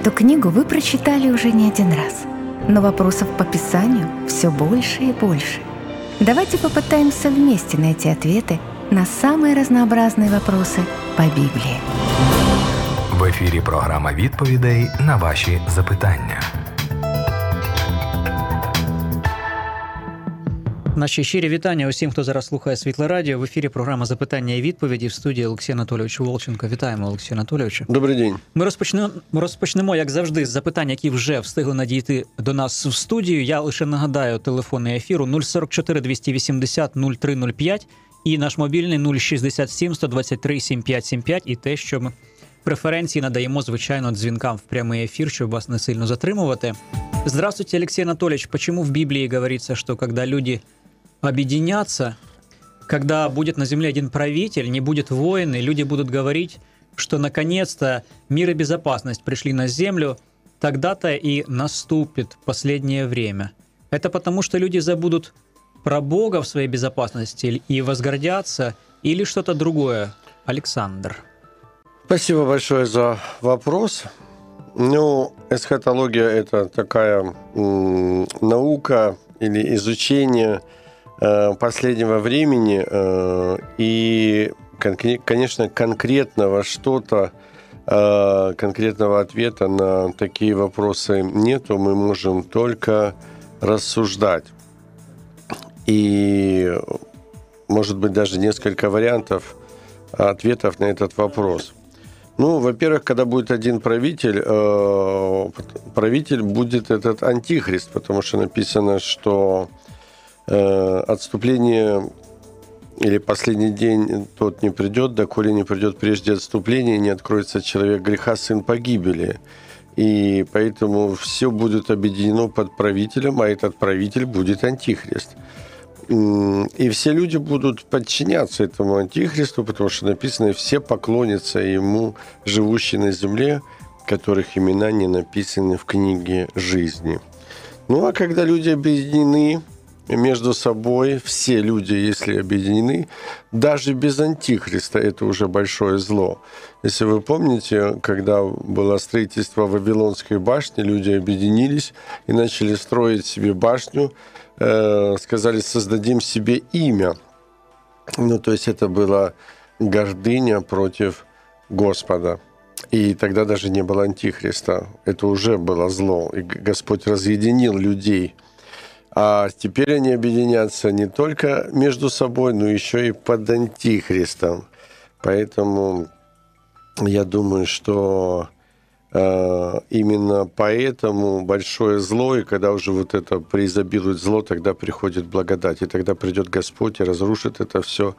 Эту книгу вы прочитали уже не один раз, но вопросов по Писанию все больше и больше. Давайте попытаемся вместе найти ответы на самые разнообразные вопросы по Библии. В ефірі програма відповідей на ваші запитання. Наші щирі вітання усім, хто зараз слухає Світле Радіо. В ефірі програма «Запитання і відповіді» в студії Олексій Анатолійович Волченко. Вітаємо, Олексій Анатолійович. Добрий день. Ми розпочнемо, як завжди, з запитань, які вже встигли надійти до нас в студію. Я лише нагадаю телефони ефіру 044 280 0305 і наш мобільний 067 123 7575 і те, що ми преференції надаємо, звичайно, дзвінкам в прямий ефир, чтобы вас не сильно затримувати. Здравствуйте, Алексей Анатольевич. Почему в Библии говорится, что когда люди объединятся, когда будет на земле один правитель, не будет войны, люди будут говорить, что наконец-то мир и безопасность пришли на землю, тогда-то и наступит последнее время? Это потому, что люди забудут про Бога в своей безопасности и возгордятся, или что-то другое? Александр. Спасибо большое за вопрос. Эсхатология – это такая наука или изучение последнего времени, и, конечно, конкретного что-то, конкретного ответа на такие вопросы нету, мы можем только рассуждать. И, может быть, даже несколько вариантов ответов на этот вопрос. Во-первых, когда будет один правитель, правитель будет этот антихрист, потому что написано, что отступление или последний день тот не придет, доколе не придет прежде отступления, и не откроется человек греха, сын погибели. И поэтому все будет объединено под правителем, а этот правитель будет антихрист. И все люди будут подчиняться этому антихристу, потому что написано, все поклонятся ему, живущие на земле, которых имена не написаны в книге жизни. А когда люди объединены между собой, все люди, если объединены, даже без антихриста, это уже большое зло. Если вы помните, когда было строительство Вавилонской башни, люди объединились и начали строить себе башню, сказали, создадим себе имя. То есть это была гордыня против Господа. И тогда даже не было антихриста. Это уже было зло. И Господь разъединил людей. А теперь они объединятся не только между собой, но еще и под антихристом. Поэтому я думаю, что именно поэтому большое зло, и когда уже вот это преизобилует зло, тогда приходит благодать, и тогда придет Господь и разрушит это все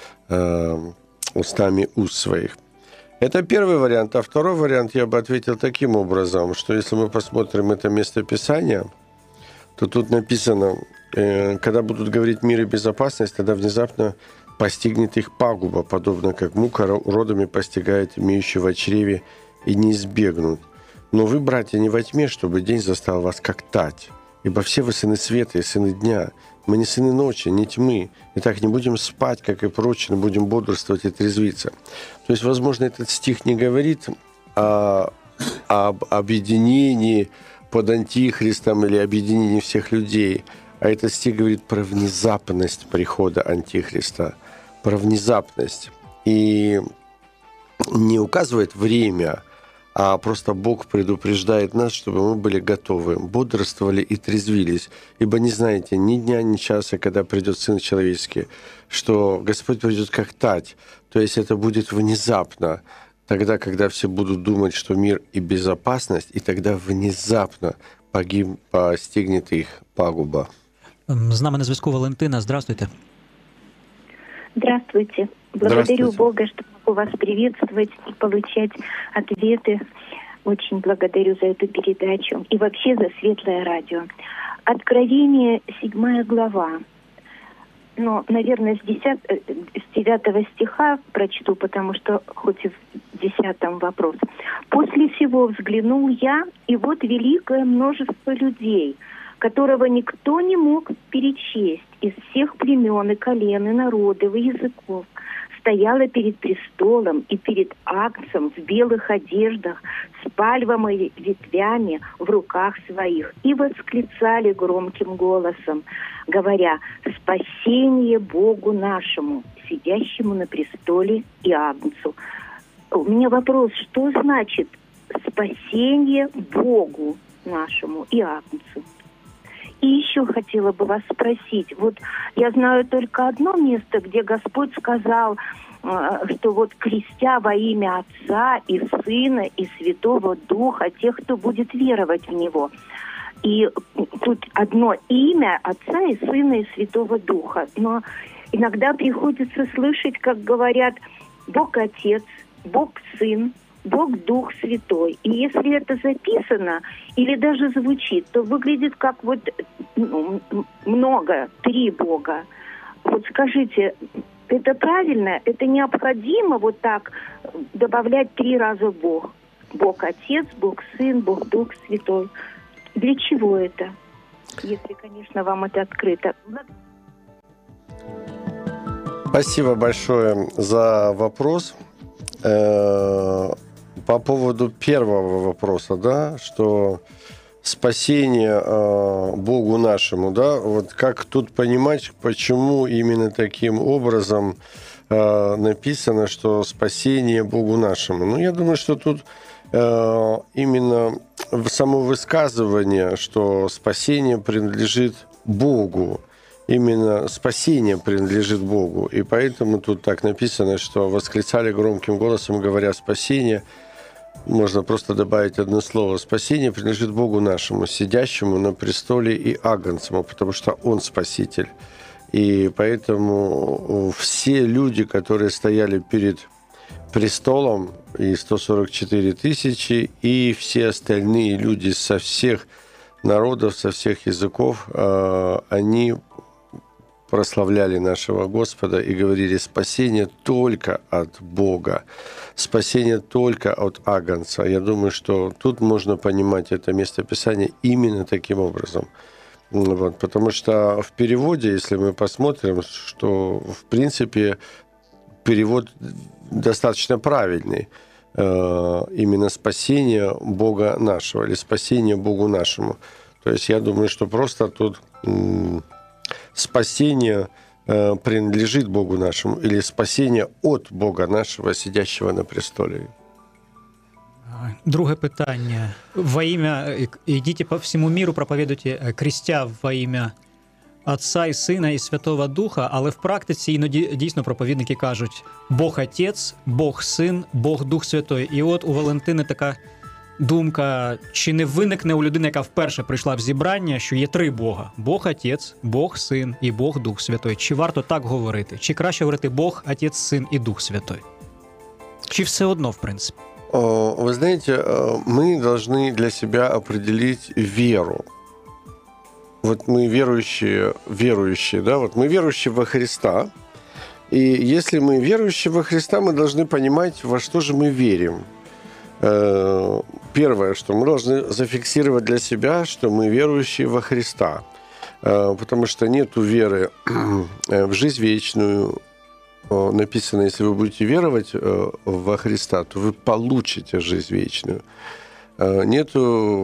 устами уст своих. Это первый вариант. А второй вариант я бы ответил таким образом, что если мы посмотрим это местописание, то тут написано, когда будут говорить мир и безопасность, тогда внезапно постигнет их пагуба, подобно как мука уродами постигает имеющего в чреве, и не избегнут. Но вы, братья, не во тьме, чтобы день застал вас как тать. Ибо все вы сыны света и сыны дня. Мы не сыны ночи, не тьмы. Итак, не будем спать, как и прочие, но будем бодрствовать и трезвиться. То есть, возможно, этот стих не говорит об объединении под антихристом или объединении всех людей, а этот стих говорит про внезапность прихода антихриста, про внезапность. И не указывает время, а просто Бог предупреждает нас, чтобы мы были готовы, бодрствовали и трезвились. Ибо не знаете ни дня, ни часа, когда придет Сын Человеческий, что Господь придет как тать. То есть это будет внезапно, тогда, когда все будут думать, что мир и безопасность, и тогда внезапно постигнет их пагуба. З нами на зв'язку Валентина. Здравствуйте. Здравствуйте. Благодарю Бога, что могу вас приветствовать и получать ответы. Очень благодарю за эту передачу и вообще за Светлое Радио. Откровение, 7 глава. Наверное, с 9 стиха прочту, потому что хоть и в 10 вопрос. «После всего взглянул я, и вот великое множество людей, которого никто не мог перечесть, из всех племен и колен, и народов, и языков, стояла перед престолом и перед Агнцем в белых одеждах, с пальмовыми ветвями в руках своих, и восклицали громким голосом, говоря: «Спасение Богу нашему, сидящему на престоле и Агнцу». У меня вопрос, что значит «спасение Богу нашему и Агнцу»? И еще хотела бы вас спросить, вот я знаю только одно место, где Господь сказал, что вот крестя во имя Отца и Сына и Святого Духа тех, кто будет веровать в Него. И тут одно имя Отца и Сына и Святого Духа. Но иногда приходится слышать, как говорят Бог Отец, Бог Сын, Бог Дух Святой. И если это записано или даже звучит, то выглядит как вот много, 3 Бога. Вот скажите, это правильно? Это необходимо вот так добавлять 3 раза Бог? Бог Отец, Бог Сын, Бог Дух Святой. Для чего это? Если, конечно, вам это открыто. Спасибо большое за вопрос. По поводу первого вопроса, да, что спасение Богу нашему, да, вот как тут понимать, почему именно таким образом написано, что спасение Богу нашему? Ну, я думаю, что тут именно само высказывание, что спасение принадлежит Богу, именно спасение принадлежит Богу, и поэтому тут так написано, что восклицали громким голосом, говоря «спасение». Можно просто добавить одно слово. Спасение принадлежит Богу нашему, сидящему на престоле и Агнцему, потому что Он Спаситель. И поэтому все люди, которые стояли перед престолом, и 144 тысячи, и все остальные люди со всех народов, со всех языков, они прославляли нашего Господа и говорили: спасение только от Бога, спасение только от Агнца. Я думаю, что тут можно понимать это местописание именно таким образом. Вот, потому что в переводе, если мы посмотрим, что в принципе перевод достаточно правильный. Именно спасение Бога нашего или спасение Богу нашему. То есть я думаю, что просто тут спасение принадлежит Богу нашему или спасение от Бога нашего, сидящего на престолі. Друге питання. Во ім'я, ідіть по всьому міру, проповідуйте, крестя во ім'я Отця і Сина і Святого Духа, але в практиці іноді дійсно проповідники кажуть Бог Отець, Бог Син, Бог Дух Святой. І от у Валентини така думка, чи не виникне у людини, яка вперше прийшла в зібрання, що є 3 Бога? Бог Отець, Бог Син і Бог Дух Святой. Чи варто так говорити? Чи краще говорити Бог, Отець, Син і Дух Святой? Чи все одно, в принципе? Вы знаете, мы должны для себя определить веру. Вот мы верующие, да, вот мы верующие во Христа. И если мы верующие во Христа, мы должны понимать, во что же мы верим. Первое, что мы должны зафиксировать для себя, что мы верующие во Христа. Потому что нету веры в жизнь вечную. Написано, если вы будете веровать во Христа, то вы получите жизнь вечную. Нету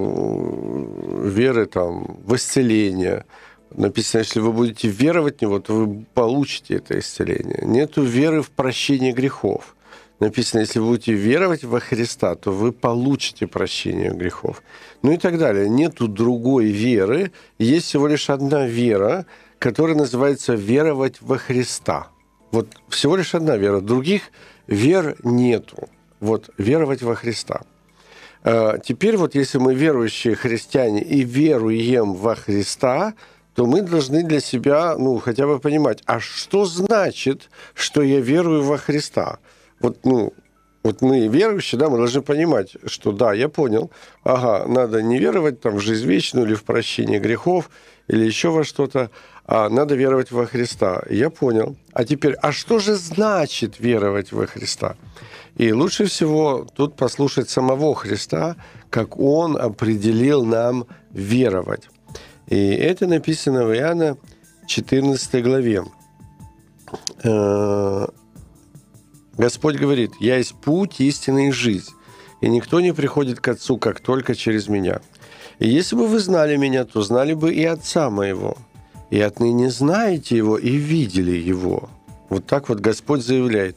веры там, в исцеление. Написано, если вы будете веровать в Него, то вы получите это исцеление. Нету веры в прощение грехов. Написано, если вы будете веровать во Христа, то вы получите прощение грехов. Ну и так далее. Нету другой веры. Есть всего лишь одна вера, которая называется веровать во Христа. Вот всего лишь одна вера. Других вер нету. Вот веровать во Христа. Теперь вот если мы верующие христиане и веруем во Христа, то мы должны для себя, хотя бы понимать, а что значит, что я верую во Христа? Вот мы верующие, да, мы должны понимать, что да, я понял, надо не веровать там в жизнь вечную или в прощение грехов, или еще во что-то, а надо веровать во Христа. Я понял. А теперь, а что же значит веровать во Христа? И лучше всего тут послушать самого Христа, как Он определил нам веровать. И это написано в Иоанна 14 главе. Господь говорит: «Я есть путь, истина и жизнь, и никто не приходит к Отцу, как только через Меня. И если бы вы знали Меня, то знали бы и Отца Моего, и отныне знаете Его и видели Его». Вот так вот Господь заявляет,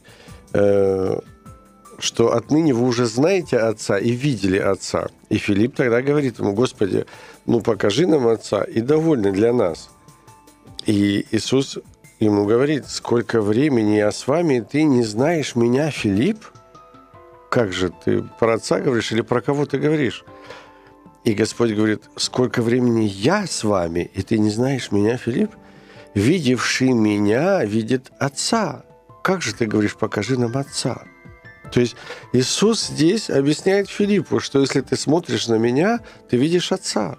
что отныне вы уже знаете Отца и видели Отца. И Филипп тогда говорит ему: «Господи, покажи нам Отца, и довольно для нас». И Иисус ему говорит: «Сколько времени я с вами, и ты не знаешь Меня, Филипп? Как же, ты про Отца говоришь или про кого ты говоришь?» И Господь говорит: «Сколько времени я с вами, и ты не знаешь Меня, Филипп? Видевший Меня видит Отца. Как же ты говоришь: покажи нам Отца?» То есть Иисус здесь объясняет Филиппу, что если ты смотришь на Меня, ты видишь Отца.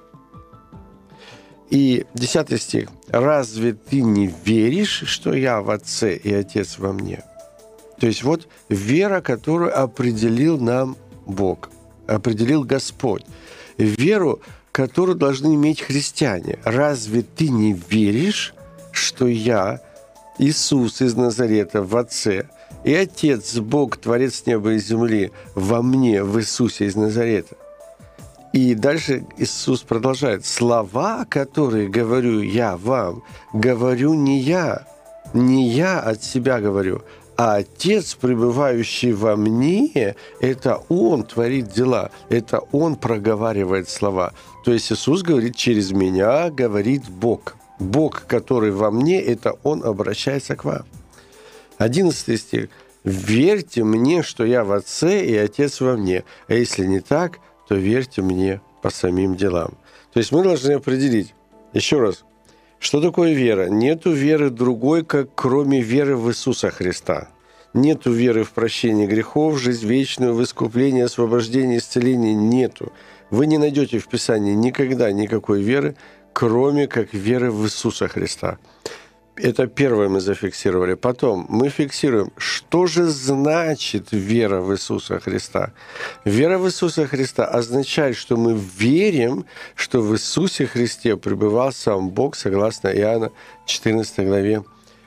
И 10 стих. «Разве ты не веришь, что Я в Отце и Отец во Мне?» То есть вот вера, которую определил нам Бог, определил Господь. Веру, которую должны иметь христиане. «Разве ты не веришь, что Я, Иисус из Назарета, в Отце, и Отец, Бог, Творец неба и земли, во Мне, в Иисусе из Назарета?» И дальше Иисус продолжает: «Слова, которые говорю Я вам, говорю не я от себя говорю, а Отец, пребывающий во Мне, это Он творит дела, это Он проговаривает слова». То есть Иисус говорит: через Меня говорит Бог. Бог, который во Мне, это Он обращается к вам. 11 стих. «Верьте Мне, что Я в Отце и Отец во Мне, а если не так, то верьте Мне по самим делам». То есть мы должны определить, еще раз, что такое вера. Нету веры другой, как кроме веры в Иисуса Христа. Нету веры в прощение грехов, жизнь вечную, в искупление, освобождение, исцеление. Нету. Вы не найдете в Писании никогда никакой веры, кроме как веры в Иисуса Христа. Это первое мы зафиксировали. Потом мы фиксируем, что же значит вера в Иисуса Христа. Вера в Иисуса Христа означает, что мы верим, что в Иисусе Христе пребывал сам Бог, согласно Иоанна 14 главе,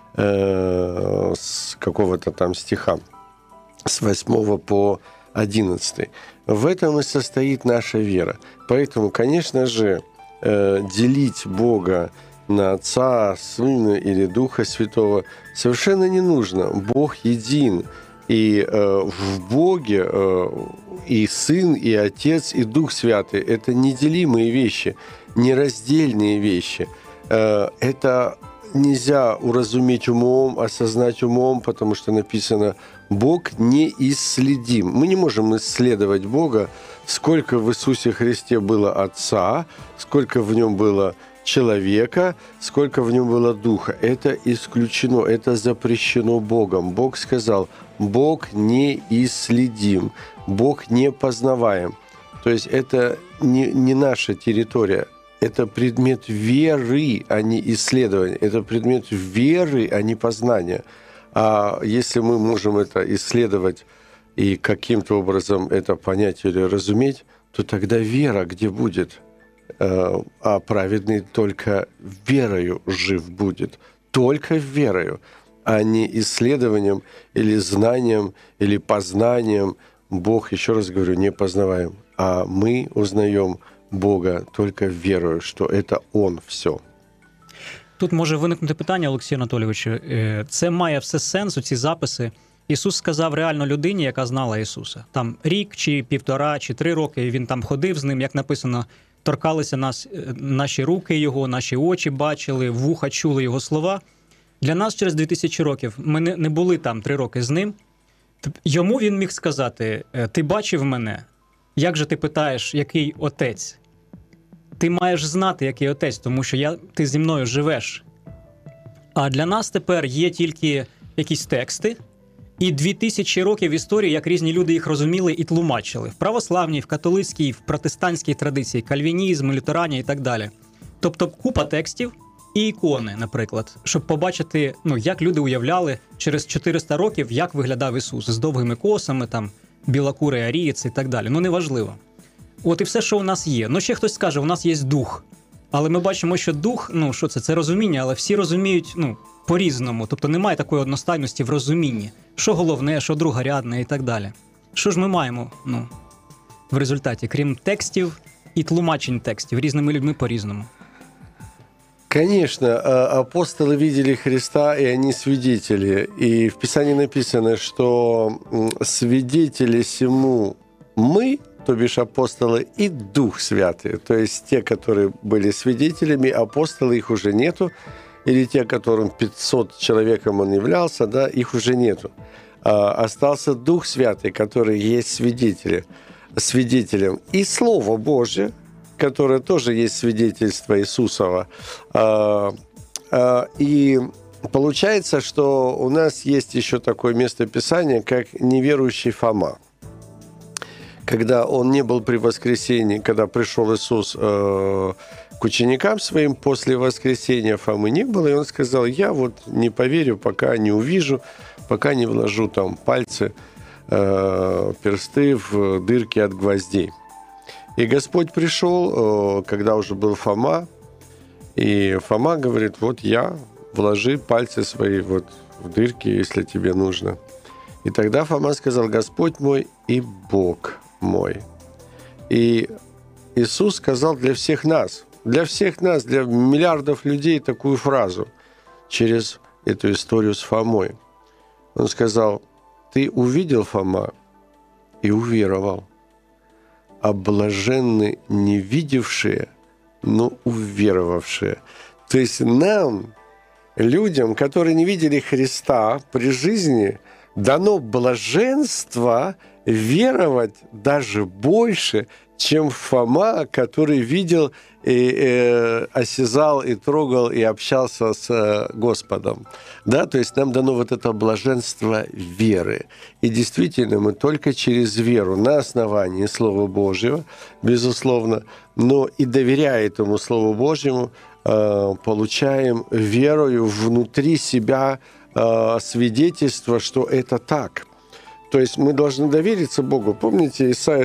с какого-то там стиха, с 8 по 11. В этом и состоит наша вера. Поэтому, конечно же, делить Бога на Отца, Сына или Духа Святого совершенно не нужно. Бог един. И в Боге и Сын, и Отец, и Дух Святый – это неделимые вещи, нераздельные вещи. Это нельзя уразуметь умом, осознать умом, потому что написано: «Бог неисследим». Мы не можем исследовать Бога, сколько в Иисусе Христе было Отца, сколько в Нем было человека, сколько в Нем было Духа. Это исключено, это запрещено Богом. Бог сказал: «Бог неисследим», Бог непознаваем. То есть это не наша территория. Это предмет веры, а не исследования. Это предмет веры, а не познания. А если мы можем это исследовать и каким-то образом это понять или разуметь, то тогда вера где будет? А праведный только верою жив будет. Только верою, а не исследованием или знанием, или познанием. Бог, еще раз говорю, не познаваем. А мы узнаем Бога только верою, що це Он все. Тут може виникнути питання, Олексію Анатолійовичу. Це має все сенс, ці записи. Ісус сказав реально людині, яка знала Ісуса. Там рік, чи 1,5, чи 3 роки він там ходив з ним, як написано, торкалися наші руки Його, наші очі бачили, вуха чули Його слова. Для нас через 2000 років, ми не були там 3 роки з ним. Йому він міг сказати: «Ти бачив мене? Як же ти питаєш, який отець? Ти маєш знати, який отець, тому що ти зі мною живеш». А для нас тепер є тільки якісь тексти і 2000 років історії, як різні люди їх розуміли і тлумачили. В православній, в католицькій, в протестантській традиції, кальвінізм, лютерані і так далі. Тобто купа текстів і ікони, наприклад, щоб побачити, як люди уявляли через 400 років, як виглядав Ісус з довгими косами, там, білокурий арієць і так далі. Неважливо. От і все, що у нас є. Ще хтось скаже, у нас є дух. Але ми бачимо, що дух, що це розуміння, але всі розуміють, по-різному. Тобто немає такої одностайності в розумінні. Що головне, що другорядне і так далі. Що ж ми маємо, в результаті, крім текстів і тлумачень текстів, різними людьми по-різному? Конечно, апостолы видели Христа, и они свидетели. И в Писании написано, что свидетели сему мы, то бишь апостолы, и Дух Святый. То есть те, которые были свидетелями, апостолы, их уже нету. Или те, которым 500 человеком он являлся, да, их уже нету. Остался Дух Святый, который есть свидетелем. И Слово Божье, которое тоже есть свидетельство Иисусова. И получается, что у нас есть еще такое местописание, как неверующий Фома. Когда он не был при воскресении, когда пришел Иисус к ученикам своим после воскресения, Фомы не было, и он сказал: я вот не поверю, пока не увижу, пока не вложу там пальцы, персты в дырки от гвоздей. И Господь пришел, когда уже был Фома, и Фома говорит: вот я, вложи пальцы свои вот в дырки, если тебе нужно. И тогда Фома сказал: Господь мой и Бог мой. И Иисус сказал для всех нас, для миллиардов людей такую фразу через эту историю с Фомой. Он сказал: ты увидел, Фома, и уверовал. А блаженны не видевшие, но уверовавшие. То есть нам, людям, которые не видели Христа при жизни, дано блаженство веровать даже больше, чем Фома, который видел и осязал, и трогал, и общался с Господом. Да, то есть нам дано вот это блаженство веры. И действительно, мы только через веру, на основании Слова Божьего, безусловно, но и доверяя этому Слову Божьему, получаем верою внутри себя свидетельство, что это так. То есть мы должны довериться Богу. Помните Исайя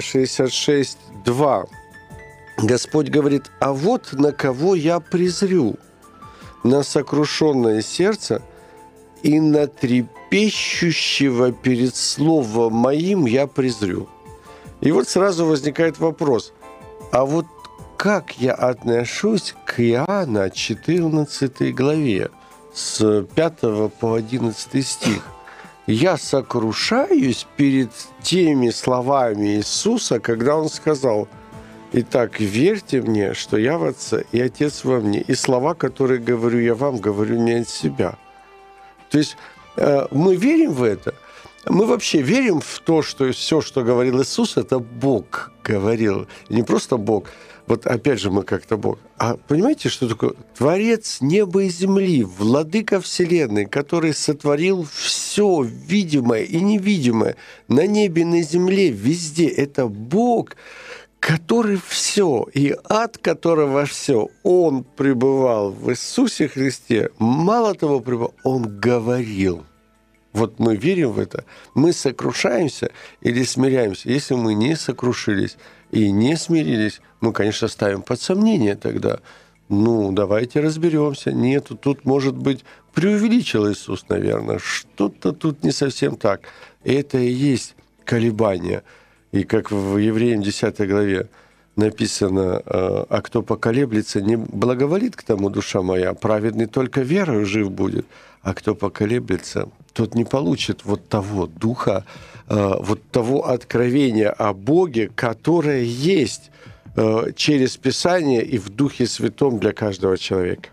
66:2? Господь говорит: а вот на кого я презрю, на сокрушенное сердце и на трепещущего перед словом моим я презрю. И вот сразу возникает вопрос: а вот как я отношусь к Иоанна 14 главе, с 5 по 11 стих? Я сокрушаюсь перед теми словами Иисуса, когда Он сказал: «Итак, верьте мне, что я в Отце, и Отец во мне, и слова, которые говорю я вам, говорю не от себя». То есть мы верим в это. Мы вообще верим в то, что все, что говорил Иисус, это Бог говорил. И не просто Бог. Вот опять же мы как-то Бог. А понимаете, что такое? Творец неба и земли, владыка вселенной, который сотворил все видимое и невидимое на небе, на земле, везде. Это Бог, который все, и от которого все, Он пребывал в Иисусе Христе. Мало того пребывал, Он говорил. Вот мы верим в это. Мы сокрушаемся или смиряемся. Если мы не сокрушились и не смирились, мы, конечно, ставим под сомнение тогда. Давайте разберемся. Нет, тут, может быть, преувеличил Иисус, наверное. Что-то тут не совсем так. Это и есть колебания. И как в Евреям 10 главе написано: «А кто поколеблется, не благоволит к тому душа моя, праведный только верою жив будет. А кто поколеблется, тот не получит вот того духа, вот того откровения о Боге, которое есть через Писание и в Духе Святом для каждого человека».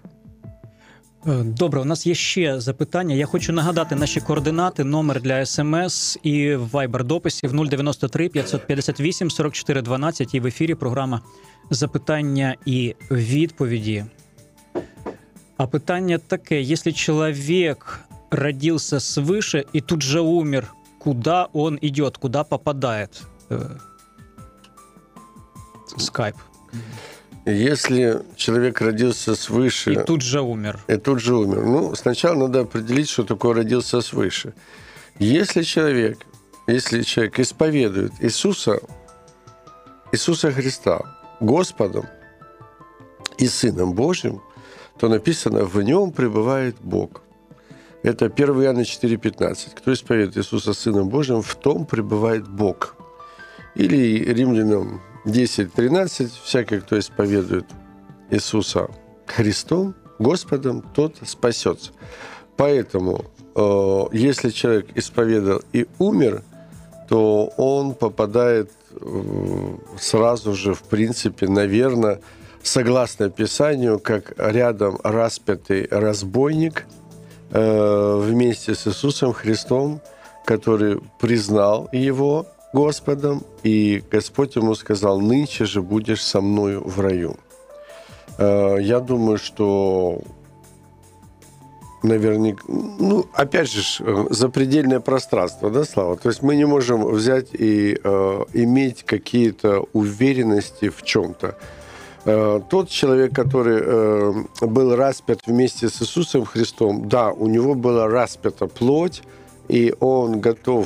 Добре, у нас є ще запитання. Я хочу нагадати наші координати, номер для СМС і Viber-дописів 093 558 44 12, і в ефірі програма «Запитання і відповіді». А питання таке: если человек родился свыше и тут же умер, куда он идет, куда попадает? Скайп. Если человек родился свыше... И тут же умер. Сначала надо определить, что такое родился свыше. Если человек исповедует Иисуса Христа Господом и Сыном Божьим, то написано, в нем пребывает Бог. Это 1 Иоанна 4,15. Кто исповедует Иисуса Сыном Божьим, в том пребывает Бог. Или Римлянам 10:13. Всякий, кто исповедует Иисуса Христом, Господом, тот спасется. Поэтому, если человек исповедал и умер, то он попадает сразу же, в принципе, наверное, согласно Писанию, как рядом распятый разбойник вместе с Иисусом Христом, который признал его Господом, и Господь ему сказал, нынче же будешь со мною в раю. Я думаю, что наверняка, опять же, запредельное пространство, да, Слава? То есть мы не можем взять и иметь какие-то уверенности в чем-то. Тот человек, который был распят вместе с Иисусом Христом, да, у него была распята плоть, и он готов,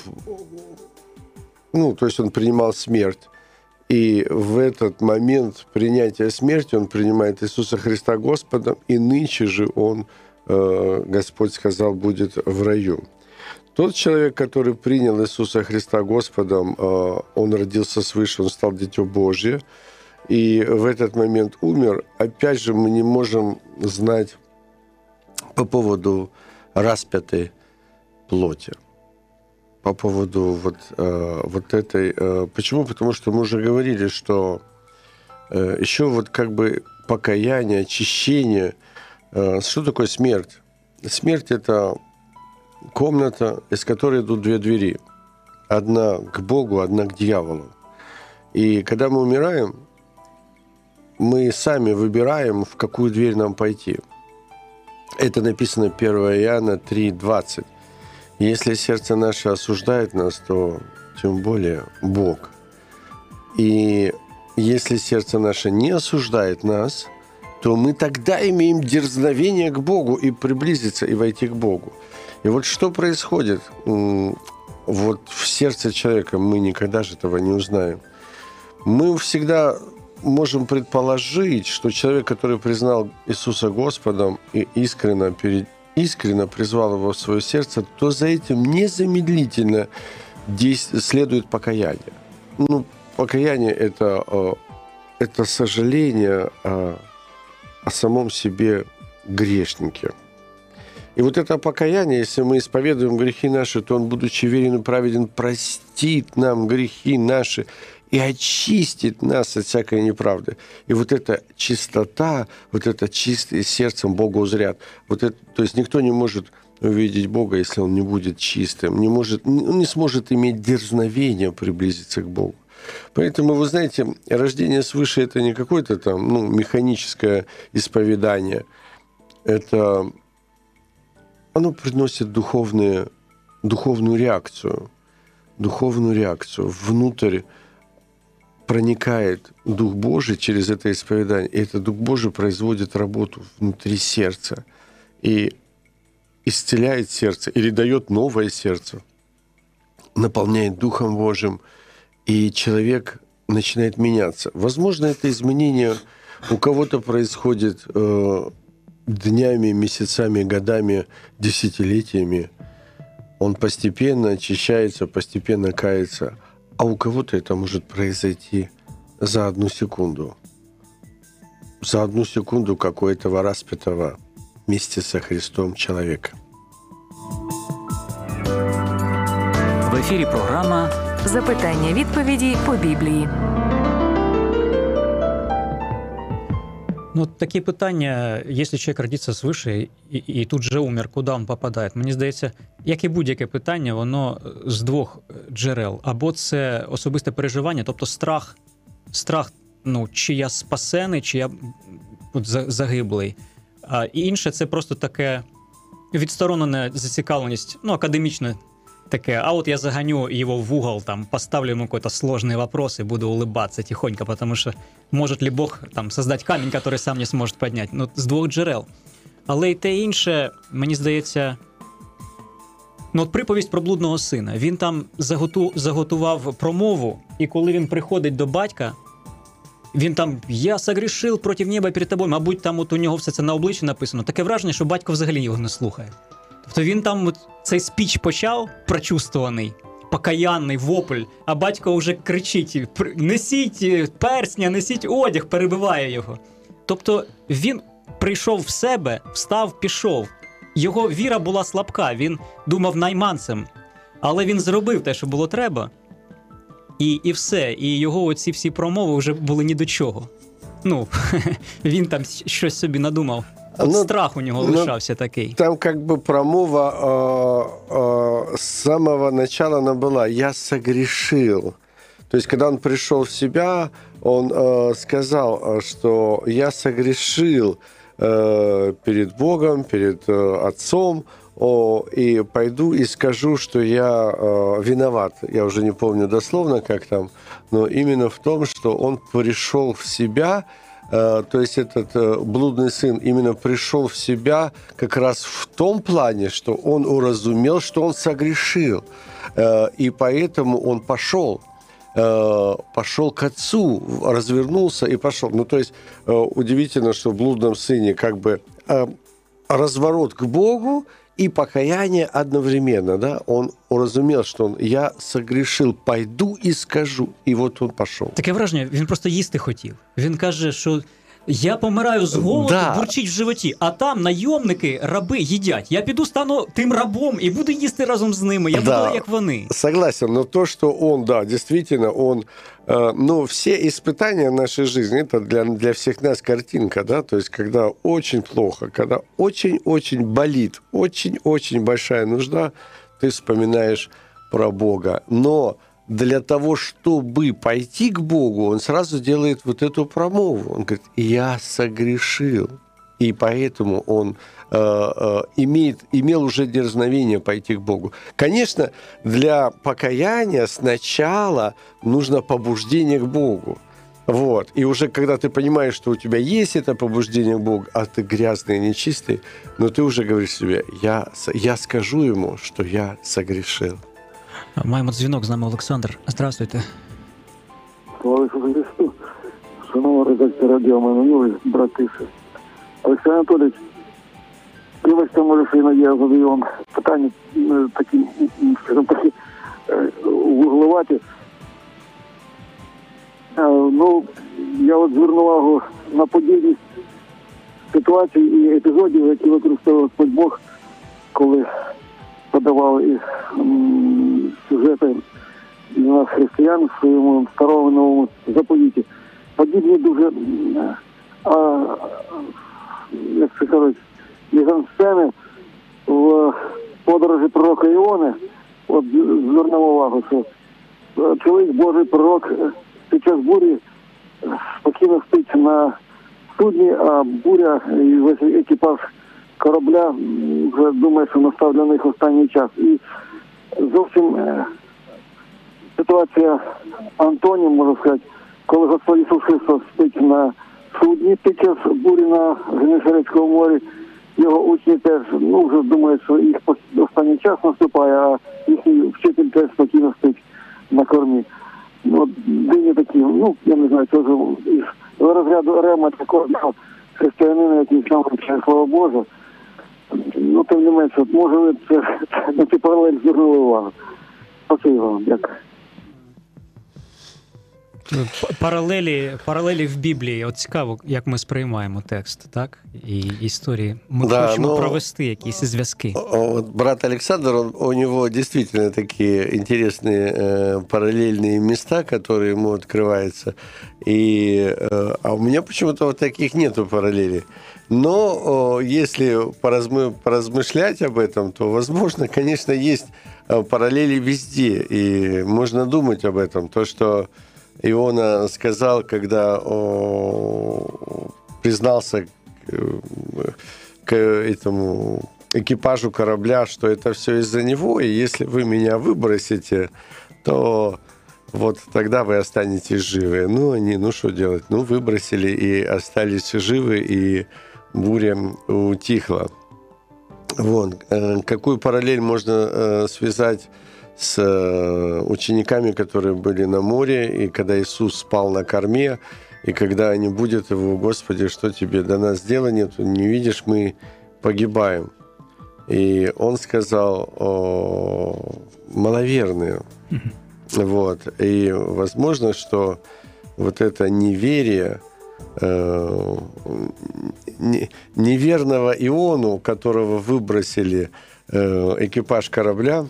то есть он принимал смерть. И в этот момент принятия смерти он принимает Иисуса Христа Господом, и нынче же он, Господь сказал, будет в раю. Тот человек, который принял Иисуса Христа Господом, он родился свыше, он стал Дитё Божье, и в этот момент умер. Опять же, мы не можем знать по поводу распятой плоти, по поводу вот этой... Почему? Потому что мы уже говорили, что еще вот как бы покаяние, очищение. Что такое смерть? Смерть – это комната, из которой идут две двери. Одна к Богу, одна к дьяволу. И когда мы умираем, мы сами выбираем, в какую дверь нам пойти. Это написано 1 Иоанна 3:20. Если сердце наше осуждает нас, то тем более Бог. И если сердце наше не осуждает нас, то мы тогда имеем дерзновение к Богу и приблизиться, и войти к Богу. И вот что происходит вот в сердце человека, мы никогда же этого не узнаем. Мы всегда можем предположить, что человек, который признал Иисуса Господом и искренне призвал его в свое сердце, то за этим незамедлительно следует покаяние. Покаяние – это сожаление о самом себе грешнике. И вот это покаяние, если мы исповедуем грехи наши, то Он, будучи верен и праведен, простит нам грехи наши и очистит нас от всякой неправды. И вот эта чистота, вот это чистое сердцем Бога узрят. То есть никто не может увидеть Бога, если он не будет чистым, он не сможет иметь дерзновения приблизиться к Богу. Поэтому, вы знаете, рождение свыше – это не какое-то там механическое исповедание. Это оно приносит духовную реакцию. Духовную реакцию. Внутрь проникает Дух Божий через это исповедание. И этот Дух Божий производит работу внутри сердца. И исцеляет сердце или дает новое сердце. Наполняет Духом Божьим. И человек начинает меняться. Возможно, это изменение у кого-то происходит днями, месяцами, годами, десятилетиями. Он постепенно очищается, постепенно кается. А у кого-то это может произойти за одну секунду. За одну секунду, как у этого распятого вместе со Христом человека. В ефірі програма Запитання-відповіді по Біблії. Такие питання, якщо чоловік родиться свыше і тут же умер, куди він попадає? Мені здається, як і будь-яке питання, воно з двох джерел. Або це особисте переживання, тобто страх, чи я спасений, чи я загиблий. І інше – це просто таке відсторонена зацікавленість, академічне таке, а вот я загоню его в угол, поставлю ему какой-то сложный вопрос и буду улыбаться тихонько, потому что может ли Бог создать камень, который сам не сможет поднять? З двох джерел. Але й те інше, мені здається, приповість про блудного сина. Він там заготував промову, і коли він приходить до батька, він там «я согрішив проти неба перед тобою», мабуть, там от у нього все це на обличчі написано. Таке враження, що батько взагалі його не слухає. Тобто він там от цей спіч почав, прочувствований, покаянний вопль, а батько вже кричить «несіть персня, несіть одяг», перебиває його. Тобто він прийшов в себе, встав, пішов. Його віра була слабка, він думав найманцем. Але він зробив те, що було треба, і все. І його оці всі промови вже були ні до чого. Ну, він там щось собі надумав. От страх у нього лишався такий. Там как бы промова с самого начала она была «я согрешил». То есть, когда он пришел в себя, он сказал, что «я согрешил перед Богом, перед Отцом, и пойду и скажу, что я виноват». Я уже не помню дословно, как там, но именно в том, что он пришел в себя, то есть этот блудный сын именно пришел в себя как раз в том плане, что он уразумел, что он согрешил, и поэтому он пошел к отцу, развернулся и пошел. Ну, то есть удивительно, что в блудном сыне как бы разворот к Богу и покаяние одновременно, да? Он уразумел, что «я согрешил, пойду и скажу». И вот он пошел. Таке враження, він просто їсти хотів. Він каже, що «я помираю з голоду», бурчить в животі, а там найомники, раби їдять. Я піду стану тим рабом і буду їсти разом з ними. Я буду як вони. Согласен, но то, что он, да, действительно, он... Ну, все испытания нашей жизни, это для всех нас картинка, да, то есть когда очень плохо, когда очень-очень болит, очень-очень большая нужда, ты вспоминаешь про Бога. Но для того, чтобы пойти к Богу, он сразу делает вот эту промову. Он говорит: «я согрешил». И поэтому он имел уже дерзновение пойти к Богу. Конечно, для покаяния сначала нужно побуждение к Богу. Вот. И уже когда ты понимаешь, что у тебя есть это побуждение к Богу, а ты грязный и нечистый, но ты уже говоришь себе: я скажу ему, что я согрешил. Маємо дзвінок, з нами Олександр. Здравствуйте. Слава Ісусу Христу. Шановна редакція радіо «Мануновий», брат і сестри. Олексій Анатолійович, вибачте, може, що іноді я задаю вам питання такі, скажімо, такі вугловаті. Ну, я от зверну увагу на подібність ситуацій і епізодів, які використовував Господь Бог, коли подавали сюжети для нас, християн, в своєму старому новому заповіті. Подібні дуже, як це кажуть, мізансцени в подорожі пророка Іони. От звернемо увагу, що чоловік Божий пророк під час бурі спокійно спить на судні, а буря і весь екіпаж корабля вже думає, що настав для них останній час. І зовсім ситуація антонім, можна сказати, коли Господь Ісус Христос спить на судні під час бурі на Генесарецькому морі, його учні теж, вже думають, що їх останній час наступає, а їхній вчитель теж спокійно спить на кормі. Дивні такі, я не знаю, це вже із розряду рема такого християнина, який сам вивчає Слово Боже. Тим не менше, може ви на цю паралель звернули увагу. Спасибі вам, дякую. Паралелі в Біблії. От цікаво, як ми сприймаємо текст, так? І історії. Ми хочемо провести якісь зв'язки. Вот брат Александр, у него действительно такие интересные параллельные места, которые ему открываются. А у меня почему-то вот таких нету параллелей. Но если поразмышлять об этом, то, возможно, конечно, есть параллели везде. И можно думать об этом. То, что Иона сказал, когда признался к этому экипажу корабля, что это все из-за него, и если вы меня выбросите, то вот тогда вы останетесь живы. Они, что делать? Выбросили и остались живы, и буря утихла. Какую параллель можно связать с учениками, которые были на море, и когда Иисус спал на корме, И когда не будет его, Господи, что тебе до нас дела нету, не видишь, мы погибаем. И он сказал, маловерные. Вот. И возможно, что вот это неверие неверного Иону, которого выбросили экипаж корабля,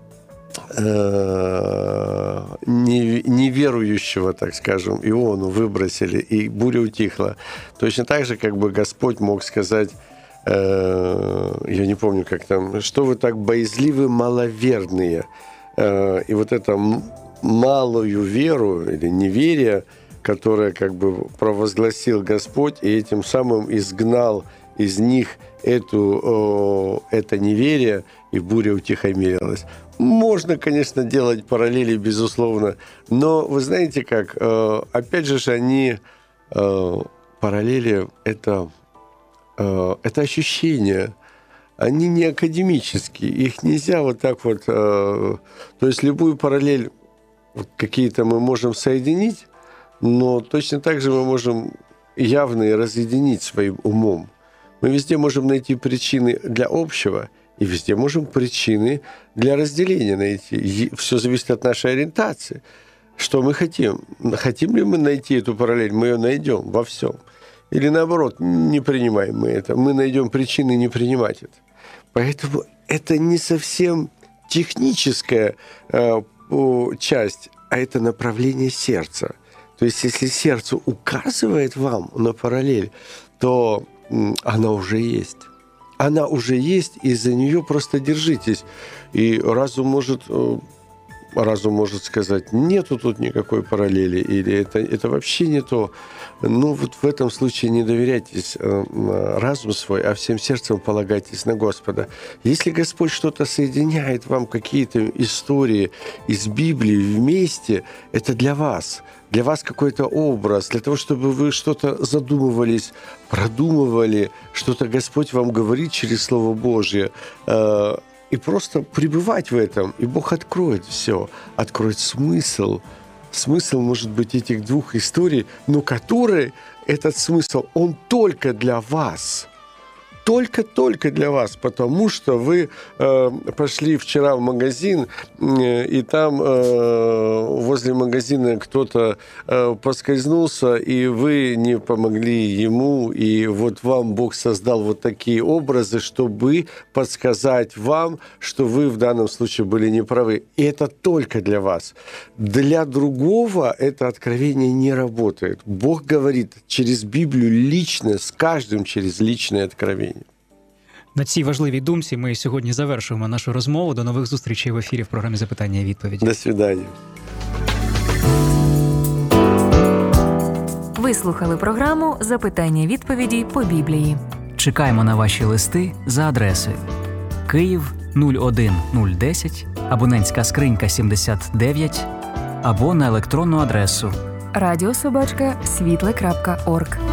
неверующего, так скажем, Иону выбросили, и буря утихла. Точно так же, как бы Господь мог сказать, я не помню, как там, что вы так боязливы, маловерные. И вот эту малую веру или неверие, которое как бы провозгласил Господь, и этим самым изгнал из них это неверие, и буря утихомирилась. Можно, конечно, делать параллели, безусловно, но вы знаете как, опять же, они, параллели, это ощущения, они не академические, их нельзя вот так вот, то есть любую параллель какие-то мы можем соединить, но точно так же мы можем явно разъединить своим умом. Мы везде можем найти причины для общего, и везде можем причины для разделения найти. Все зависит от нашей ориентации. Что мы хотим? Хотим ли мы найти эту параллель? Мы ее найдем во всем. Или наоборот, не принимаем мы это. Мы найдем причины не принимать это. Поэтому это не совсем техническая часть, а это направление сердца. То есть если сердце указывает вам на параллель, то она уже есть. Она уже есть, и за нее просто держитесь. И разум может сказать, нету тут никакой параллели, или это вообще не то. Ну, вот в этом случае не доверяйтесь разуму свой, а всем сердцем полагайтесь на Господа. Если Господь что-то соединяет вам, какие-то истории из Библии вместе, это для вас какой-то образ, для того, чтобы вы что-то задумывались, продумывали, что-то Господь вам говорит через Слово Божье, и просто пребывать в этом, и Бог откроет все, откроет смысл. Смысл, может быть, этих двух историй, но который, этот смысл, он только для вас. Только для вас, потому что вы пошли вчера в магазин, и там возле магазина кто-то поскользнулся, и вы не помогли ему, и вот вам Бог создал вот такие образы, чтобы подсказать вам, что вы в данном случае были неправы. И это только для вас. Для другого это откровение не работает. Бог говорит через Библию лично, с каждым через личное откровение. На цій важливій думці ми сьогодні завершуємо нашу розмову. До нових зустрічей в ефірі в програмі «Запитання і відповіді». До свидання. Ви слухали програму «Запитання-відповіді по Біблії». Чекаємо на ваші листи за адресою Київ 01010, абонентська скринька 79, або на електронну адресу radio@світле.орг.